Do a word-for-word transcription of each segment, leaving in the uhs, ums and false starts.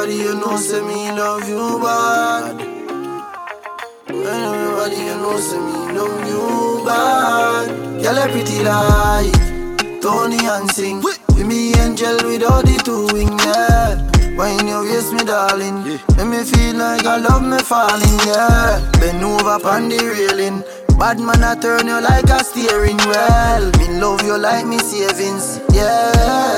everybody you know say me love you bad. When everybody you know say me love you bad. Girl, you pretty like Tony and sing. With me angel without the two wing, yeah. When you waste me darling, yeah. Make me feel like I love me falling, yeah. Bend over upon the railing. Bad man I turn you like a steering wheel. Me love you like me savings, yeah,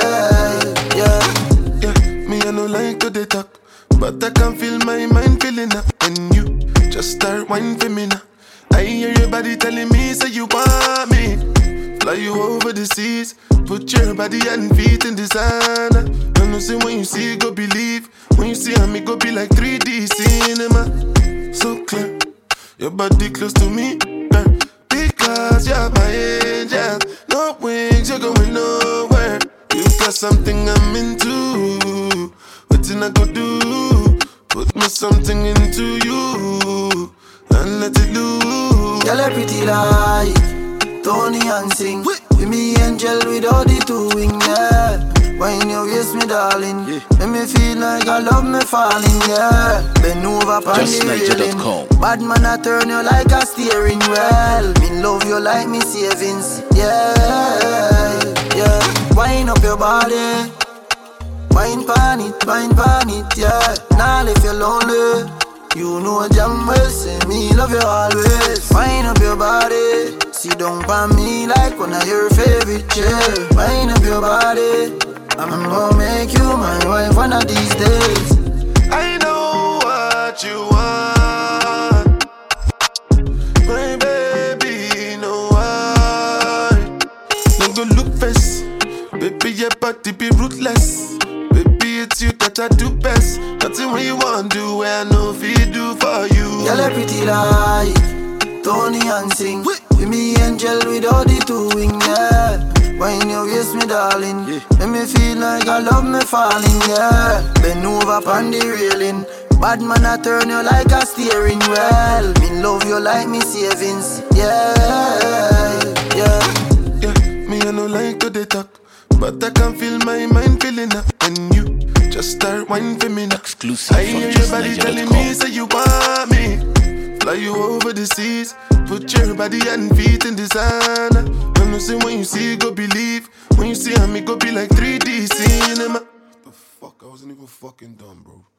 yeah. Yeah, me I no like to dey talk, but I can feel my mind feeling up. And you just start whining for me now. I hear your body telling me say you want me. Fly you over the seas, put your body and feet in designer. I know say when you see go believe, when you see me go be like three D cinema. So clear, your body close to me, girl, because you're my angel. No wings, you're going nowhere. You got something I'm into. What I go do? Put me something into you and let it loose. Girl, you pretty like Tony and sing. With me angel without the two wing, yeah. When you waste me darling, yeah. Make me feel like I love me falling, yeah. Bend over upon the railing. Bad man I turn you like a steering wheel. Me love you like me savings, yeah, yeah. Wind up your body, wine pan it, wine pan it, yeah. Now if you're lonely, you know damn well say me love you always. Wind up your body, sit down by me like one of your favorite chairs. Wind up your body, I'm gonna make you my wife one of these days. I know what you want, my baby, no why. No go look face, baby your body be ruthless. Baby it's you that I do best. Nothing when you want do, I know if you do for you. Girl, you pretty like Tony and sing. With me angel without the two wing, yeah. When you waste me darling, yeah. Make me feel like I love me falling, yeah. Bend over upon the railing. Bad man I turn you like a steering wheel. Me love you like me savings, yeah, yeah. Yeah, me I no like to dey talk, but I can feel my mind feeling up. And you just start whining for me now. Exclusive I hear your body telling me say you want me. Fly you over the seas, put your body and feet in designer. I know say when you see go believe, when you see me go be like three D cinema. The fuck, I wasn't even fucking dumb, bro.